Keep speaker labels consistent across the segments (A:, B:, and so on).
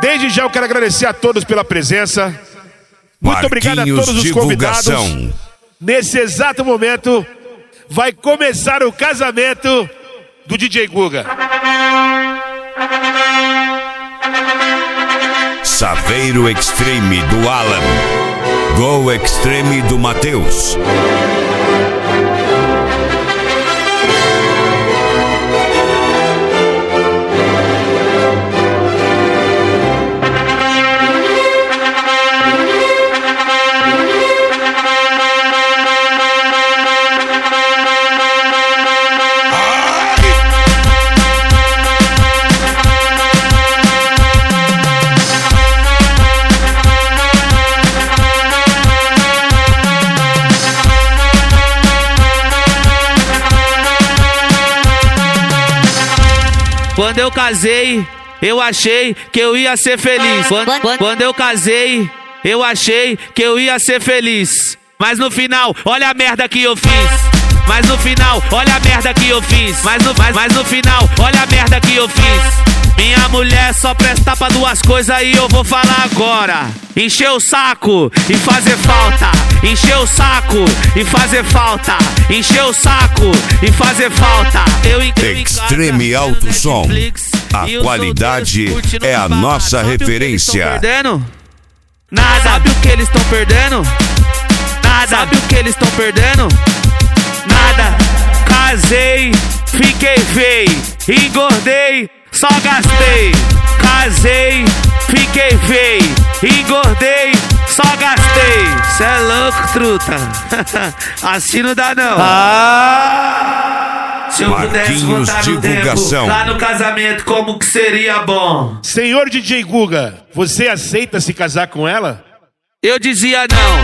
A: Desde já eu quero agradecer a todos pela presença. Muito obrigado a todos os convidados. Nesse exato momento vai começar o casamento do DJ Guga.
B: Saveiro Extreme do Alan. Go Extreme do Matheus.
C: Quando eu casei, eu achei que eu ia ser feliz. Quando eu casei, eu achei que eu ia ser feliz. Mas no final, olha a merda que eu fiz. Mas no final, olha a merda que eu fiz. Mas no final, olha a merda que eu fiz. Minha mulher só presta pra duas coisas e eu vou falar agora. Encher o saco e fazer falta. Encher o saco e fazer falta. Encher o saco e fazer falta.
B: Extreme Alto Som. A qualidade é a nossa referência.
C: Nada. Sabe o que eles estão perdendo? Nada. Sabe o que eles estão perdendo? Nada. Casei, fiquei feio, engordei, só gastei. Casei, fiquei feio, engordei, só gastei. Cê é louco, truta. Assim não dá não. Se eu pudesse voltar no tempo, lá no casamento, como que seria bom?
A: Senhor DJ Guga, você aceita se casar com ela?
C: Eu dizia não.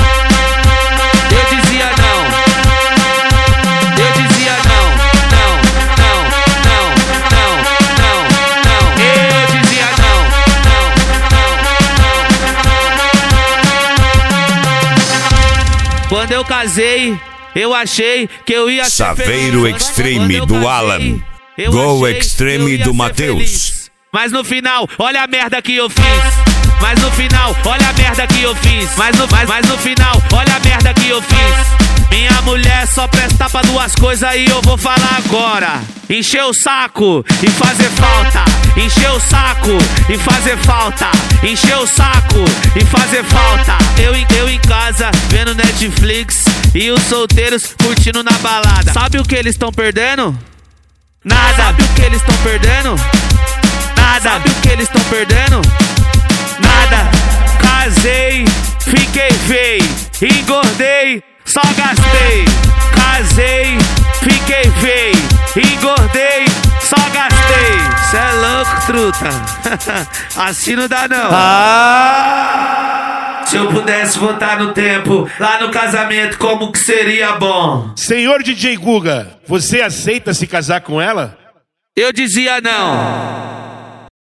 C: Eu dizia não. Eu dizia não. Não, não, não, não, não, não. Eu dizia não. Não. Quando eu casei, eu achei que eu ia ser feliz.
B: Saveiro Extreme do Alan. Go Extreme do Matheus.
C: Mas no final, olha a merda que eu fiz. Mas no final, olha a merda que eu fiz. Mas no final, olha a merda que eu fiz. Minha mulher só presta pra duas coisas e eu vou falar agora. Encher o saco e fazer falta. Encher o saco e fazer falta. Encher o saco e fazer falta. Eu em casa, vendo Netflix e os solteiros curtindo na balada. Sabe o que eles estão perdendo? Nada. Sabe o que eles estão perdendo? Nada. Sabe o que eles estão perdendo? Nada. Casei, fiquei feio, engordei, só gastei. Casei, fiquei feio, engordei, só gastei. Cê é louco, truta. Assim não dá não. Se eu pudesse voltar no tempo, lá no casamento, como que seria bom?
A: Senhor DJ Guga, você aceita se casar com ela?
C: Eu dizia não.